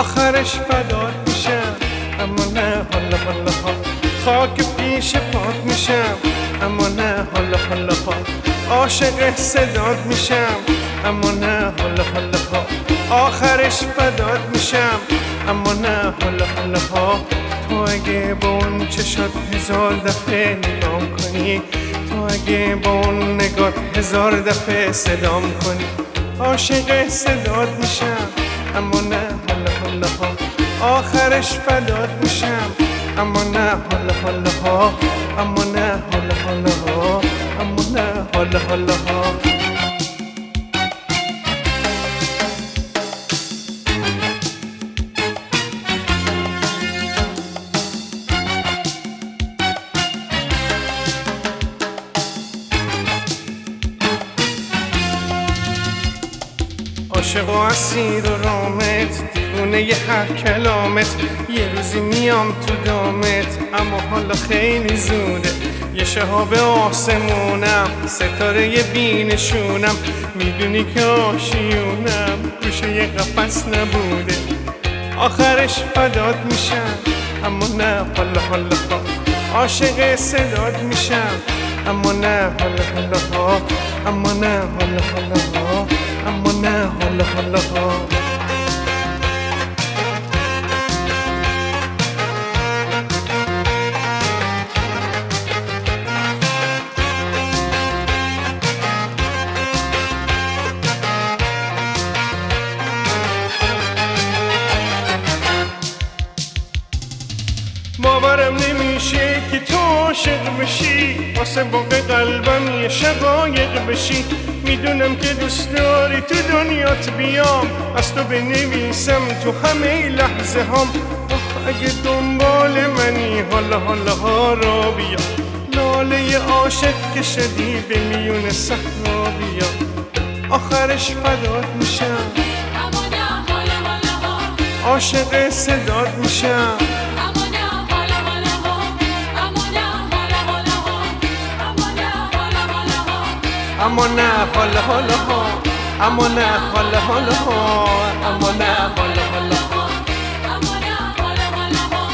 آخرش فدات میشم اما نه حالا حالا ها، خاک پیش پات میشم اما نه حالا حالا ها، عاشق صدات میشم اما نه حالا حالا ها، آخرش فدات میشم اما نه حالا حالا ها. تو اگه با اون چشات 1000 دفعه نگام کنی، تو اگه با اون نگات 1000 دفعه صدام کنی، عاشق صدات میشم اما نه حالا حالا ها، آخرش فدات میشم اما نه حالا حالا ها، اما نه حالا حالا ها، اما نه حالا حالا ها. عاشق و اسیر و رامت، دیوونه ی هر کلامت، یه روزی میام تو دامت اما حالا خیلی زوده. یه شهاب آسمونم، ستاره ی بینشونم، میدونی که آشیونم گوشه ی قفس نبوده. آخرش فدات میشم اما نه حالا حالا ها، عاشق صدات میشم اما نه حالا حالا ها، اما نه حالا حالا ها، اما نه حالا حالا ها. باورم نمیشه که تو عاشق بشی، واسه باغ قلبم یه شقایق بشی. میدونم که دوست داری تو دنیات بیام، از تو بنویسم تو همه لحظه هام. اگه دنبال منی حالا حالا ها را بیا، لاله عاشق که شدی به میون صحرا بیا. آخرش فدات میشم اما نه حالا حالا ها، عاشق صدات میشم اما نه حالا حالا ها، اما نه حالا حالا ها، اما نه حالا حالا ها، اما نه حالا حالا ها، اما نه حالا حالا ها، اما نه حالا حالا ها. اما نه حالا حالا ها.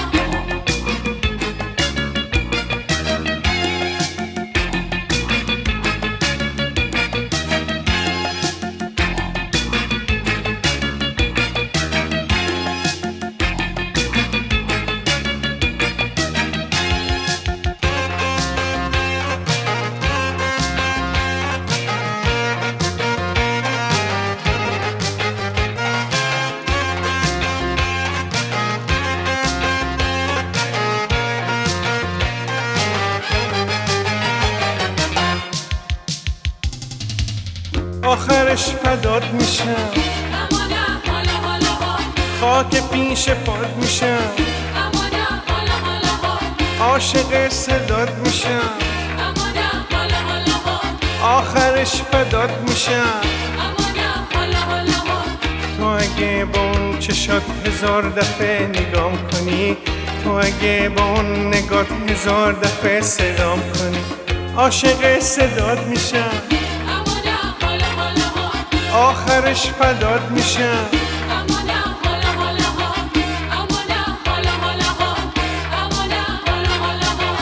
آخرش فدات میشم اما نه حالا حالا ها، خاک پیش پات میشم اما نه حالا حالا ها، عاشق صدات میشم اما نه حالا حالا ها، آخرش فدات میشم. اما نه حالا حالا ها. تو اگه با اون چشات 1000 دفعه نگام کنی، تو اگه با اون نگات 1000 دفعه صدام کنی، عاشق صدات میشم اما نه حالا حالا ها، آخرش فدات میشم. اما نه حالا حالا ها، اما نه حالا حالا ها، اما نه حالا حالا ها.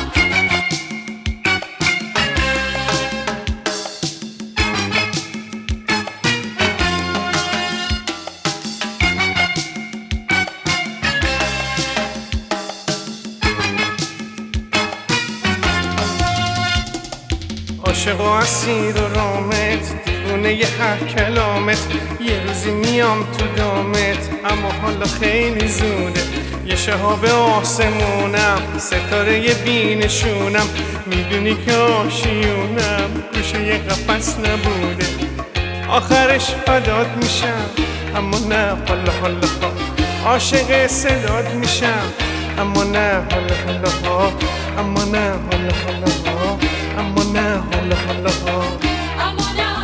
عاشق و اسیر و رامت، دیوونه ی هر کلامت، یه روزی میام تو دامت اما حالا خیلی زوده. یه شهاب آسمونم، ستاره ی بینشونم، میدونی که آشیونم گوشه ی قفس نبوده. آخرش فدات میشم اما نه حالا حالا ها، عاشق صدات میشم اما نه حالا حالا ها، اما نه حالا حالا ها، اما نه حالا حالا ها. اما نه